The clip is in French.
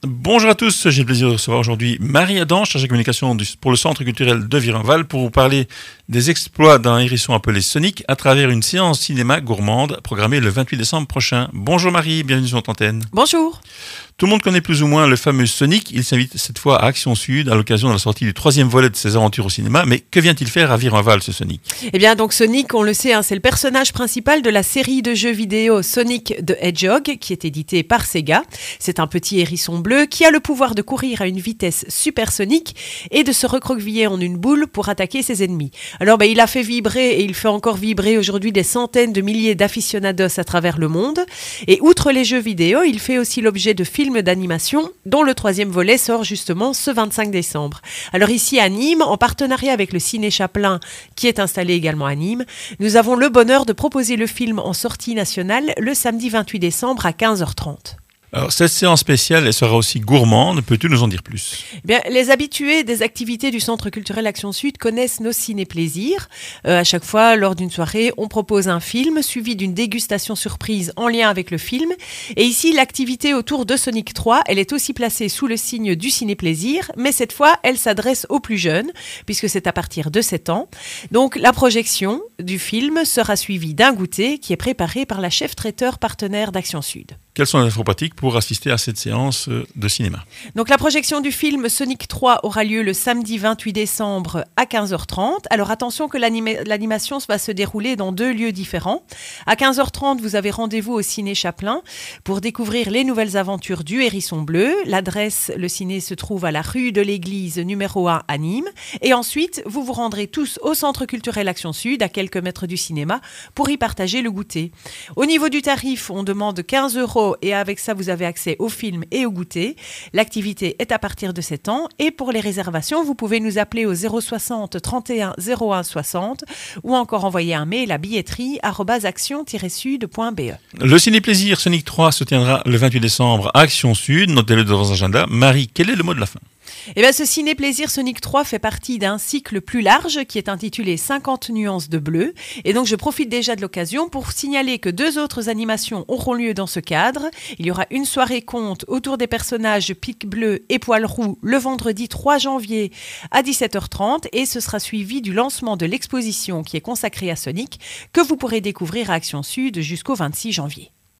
Bonjour à tous, j'ai le plaisir de recevoir aujourd'hui Marie Adam, chargée de communication pour le Centre culturel de Virenval, pour vous parler des exploits d'un hérisson appelé Sonic à travers une séance cinéma gourmande programmée le 28 décembre prochain. Bonjour Marie, bienvenue sur notre antenne. Bonjour. Tout le monde connaît plus ou moins le fameux Sonic. Il s'invite cette fois à Action Sud à l'occasion de la sortie du 3e volet de ses aventures au cinéma. Mais que vient-il faire à Virenval, ce Sonic ? Eh bien, donc Sonic, on le sait, c'est le personnage principal de la série de jeux vidéo Sonic the Hedgehog, qui est édité par Sega. C'est un petit hérisson bleu qui a le pouvoir de courir à une vitesse supersonique et de se recroqueviller en une boule pour attaquer ses ennemis. Alors, il a fait vibrer et il fait encore vibrer aujourd'hui des centaines de milliers d'aficionados à travers le monde. Et outre les jeux vidéo, il fait aussi l'objet de films d'animation dont le 3e volet sort justement ce 25 décembre. Alors ici à Nîmes, en partenariat avec le Ciné Chaplin qui est installé également à Nîmes, nous avons le bonheur de proposer le film en sortie nationale le samedi 28 décembre à 15h30. Alors, cette séance spéciale, elle sera aussi gourmande. Peux-tu nous en dire plus ? Eh bien, les habitués des activités du Centre culturel Action Sud connaissent nos ciné-plaisirs. À chaque fois, lors d'une soirée, on propose un film suivi d'une dégustation surprise en lien avec le film. Et ici, l'activité autour de Sonic 3, elle est aussi placée sous le signe du ciné-plaisir, mais cette fois, elle s'adresse aux plus jeunes, puisque c'est à partir de 7 ans. Donc, la projection du film sera suivie d'un goûter qui est préparé par la chef traiteur partenaire d'Action Sud. Quelles sont les infos pratiques pour assister à cette séance de cinéma ? Donc la projection du film Sonic 3 aura lieu le samedi 28 décembre à 15h30. Alors attention que l'animation va se dérouler dans 2 lieux différents. À 15h30, vous avez rendez-vous au Ciné Chaplin pour découvrir les nouvelles aventures du Hérisson Bleu. L'adresse, le ciné se trouve à la rue de l'Église numéro 1 à Nîmes. Et ensuite, vous vous rendrez tous au Centre culturel Action Sud, à quelques mètres du cinéma, pour y partager le goûter. Au niveau du tarif, on demande 15 € et avec ça, vous avez accès au film et au goûter. L'activité est à partir de 7 ans et pour les réservations, vous pouvez nous appeler au 060 31 01 60 ou encore envoyer un mail à billetterie@action-sud.be. Le ciné-plaisir Sonic 3 se tiendra le 28 décembre à Action Sud. Notez-le dans vos agendas. Marie, quel est le mot de la fin ? Eh bien, ce ciné-plaisir Sonic 3 fait partie d'un cycle plus large qui est intitulé 50 nuances de bleu. Et donc, je profite déjà de l'occasion pour signaler que 2 autres animations auront lieu dans ce cadre. Il y aura une soirée conte autour des personnages Pic Bleu et Poil Roux le vendredi 3 janvier à 17h30 et ce sera suivi du lancement de l'exposition qui est consacrée à Sonic que vous pourrez découvrir à Action Sud jusqu'au 26 janvier.